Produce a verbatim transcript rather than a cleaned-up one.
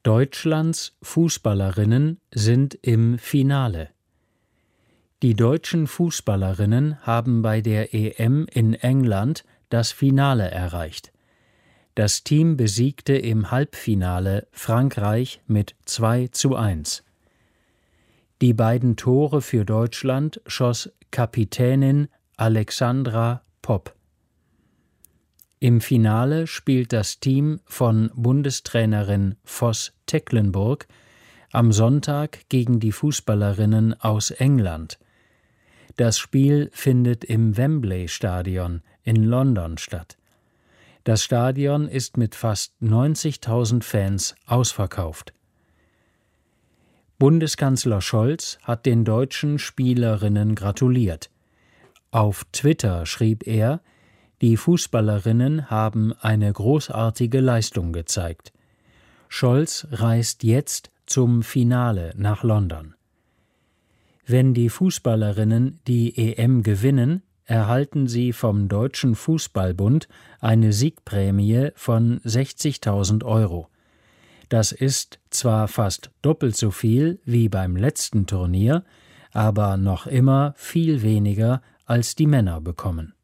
Deutschlands Fußballerinnen sind im Finale. Die deutschen Fußballerinnen haben bei der E M in England das Finale erreicht. Das Team besiegte im Halbfinale Frankreich mit zwei zu eins. Die beiden Tore für Deutschland schoss Kapitänin Alexandra Popp. Im Finale spielt das Team von Bundestrainerin Voss-Tecklenburg am Sonntag gegen die Fußballerinnen aus England. Das Spiel findet im Wembley-Stadion in London statt. Das Stadion ist mit fast neunzigtausend Fans ausverkauft. Bundeskanzler Scholz hat den deutschen Spielerinnen gratuliert. Auf Twitter schrieb er: Die Fußballerinnen haben eine großartige Leistung gezeigt. Scholz reist jetzt zum Finale nach London. Wenn die Fußballerinnen die E M gewinnen, erhalten sie vom Deutschen Fußballbund eine Siegprämie von sechzigtausend Euro. Das ist zwar fast doppelt so viel wie beim letzten Turnier, aber noch immer viel weniger, als die Männer bekommen.